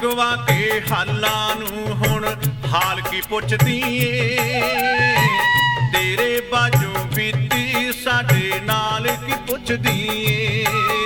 ਗਵਾ ਕੇ ਹਾਲਾਂ ਨੂੰ ਹੁਣ ਹਾਲ ਕੀ ਪੁੱਛਦੀ ਏ, ਤੇਰੇ ਬਾਝੋਂ ਬੀਤੀ ਸਾਡੇ ਨਾਲ ਕੀ ਪੁੱਛਦੀ ਏ,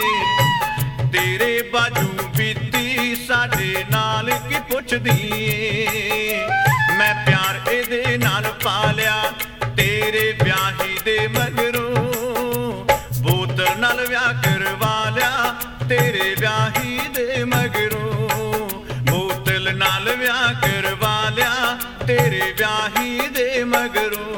ਤੇਰੇ ਬਾਝੋਂ ਬੀਤੀ ਸਾਡੇ ਨਾਲ ਕੀ ਪੁੱਛਦੀ ਏ। ਮੈਂ ਪਿਆਰ ਇਹਦੇ ਨਾਲ ਪਾਲਿਆ ਤੇਰੇ ਵਿਆਹੀ ਦੇ ਮਗਰੋਂ, ਬੋਤਲ ਨਾਲ ਵਿਆਹ ਕਰਵਾ ਲਿਆ ਤੇਰੇ ਵਿਆਹੀ ਦੇ ਮਗਰੋਂ, ਬੋਤਲ ਨਾਲ ਵਿਆਹ ਕਰਵਾ ਲਿਆ ਤੇਰੇ ਵਿਆਹੀ ਦੇ ਮਗਰੋਂ।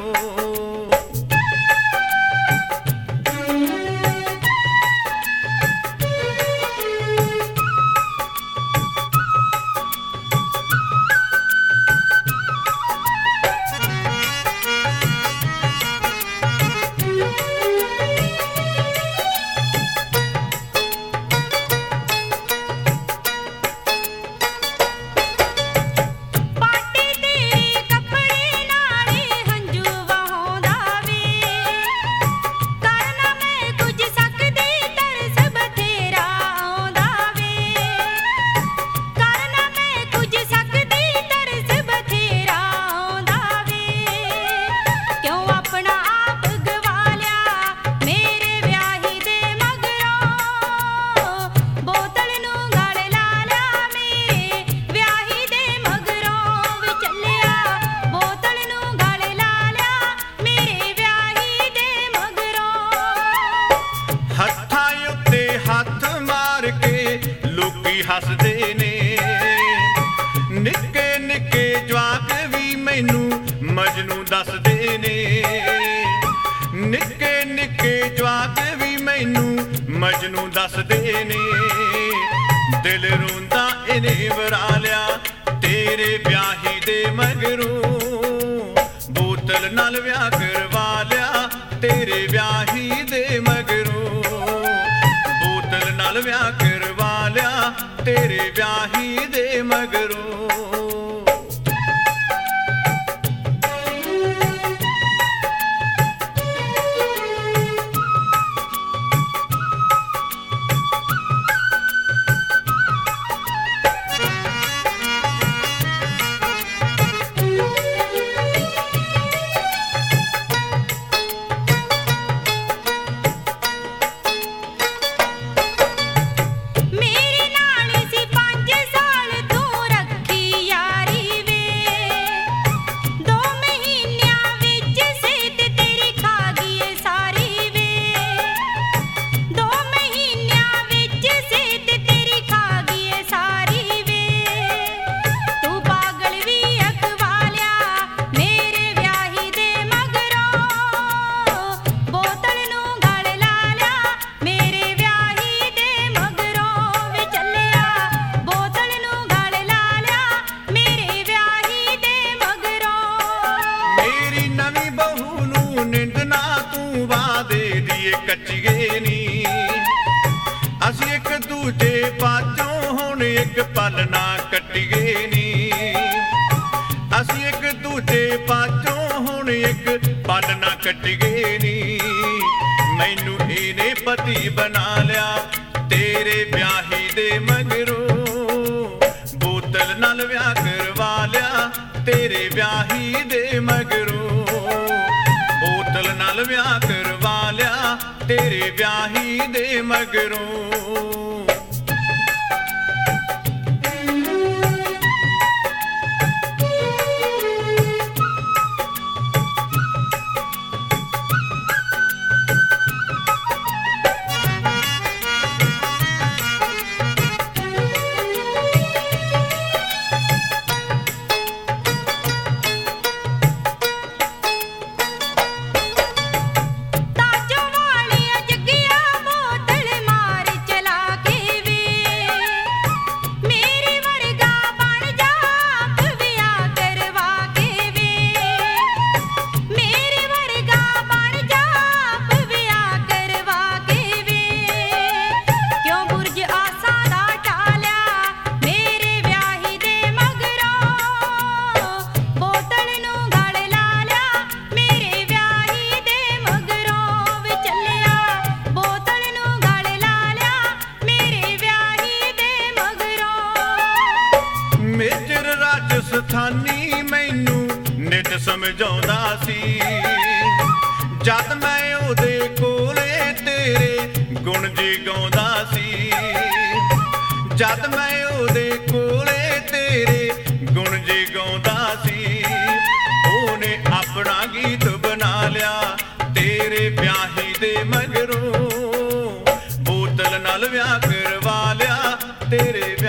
ਹੱਸਦੇ ਨੇ ਨਿੱਕੇ ਨਿੱਕੇ ਜਵਾਕ ਵੀ ਮੈਨੂੰ ਮਜਨੂੰ ਦੱਸਦੇ ਨੇ, ਨਿੱਕੇ ਨਿੱਕੇ ਜਵਾਕ ਵੀ ਮੈਨੂੰ ਮਜਨੂੰ ਦੱਸਦੇ ਨੇ। ਦਿਲ ਰੋਂਦਾ ਇਹਨੇ ਵਰਾ ਲਿਆ ਤੇਰੇ ਵਿਆਹੀ ਦੇ ਮਗਰੋਂ, ਬੋਤਲ ਨਾਲ ਵਿਆਹ ਕਰਵਾ ਲਿਆ ਤੇਰੇ ਵਿਆਹੀ ਦੇ ਮਗਰੋਂ, ਬੋਤਲ ਨਾਲ ਵਿਆਹ ਕਰਵਾ ਲਿਆ ਤੇਰੇ ਵਿਆਹੀ ਦੇ ਮਗਰੋਂ। ਕੱਚੀਏ ਨੀ ਅਸੀਂ ਇੱਕ ਦੂਜੇ ਪਾਸੋਂ ਹੁਣ ਇੱਕ ਪਲ ਨਾ ਕੱਟੀਏ ਨੀ, ਅਸੀਂ ਇੱਕ ਦੂਜੇ ਪਾਸੋਂ ਹੁਣ ਇੱਕ ਪਲ ਨਾ ਕੱਟੀਏ ਨੀ। ਮੈਨੂੰ ਇਹਨੇ ਪਤੀ ਬਣਾ ਲਿਆ ਤੇਰੇ ਵਿਆਹੀ ਦੇ ਮਗਰੋਂ, ਬੋਤਲ ਨਾਲ ਵਿਆਹ ਕਰਵਾ ਲਿਆ ਤੇਰੇ ਵਿਆਹੀ ਦੇ ਮਗਰੋਂ, ਬੋਤਲ ਨਾਲ ਵਿਆਹ ਕਰਵਾ ਲਿਆ ਤੇਰੇ ਵਿਆਹੀ ਦੇ ਮਗਰੋਂ। ਤਾਜੋਂ ਵਾਲੀਆਂ ਜੱਗੀਆਂ ਬੋਤਲ ਮਾਰ ਚਲਾ ਕੇ ਸਾਨੀ ਮੈਨੂੰ ਨਿਤ ਸਮਝਾਉਂਦਾ ਸੀ। ਜਦ ਮੈਂ ਉਹਦੇ ਕੋਲੇ ਤੇਰੇ ਗੁਣ ਜੀ ਗਾਉਂਦਾ ਸੀ। ਜਦ ਮੈਂ ਉਹਦੇ ਕੋਲੇ ਤੇਰੇ ਗੁਣ ਜੀ ਗਾਉਂਦਾ ਸੀ। ਉਹਨੇ ਆਪਣਾ ਗੀਤ ਬਣਾ ਲਿਆ ਤੇਰੇ ਵਿਆਹੀ ਦੇ ਮਗਰੋਂ। ਬੋਤਲ ਨਾਲ ਵਿਆਹ ਕਰਵਾ ਲਿਆ ਤੇਰੇ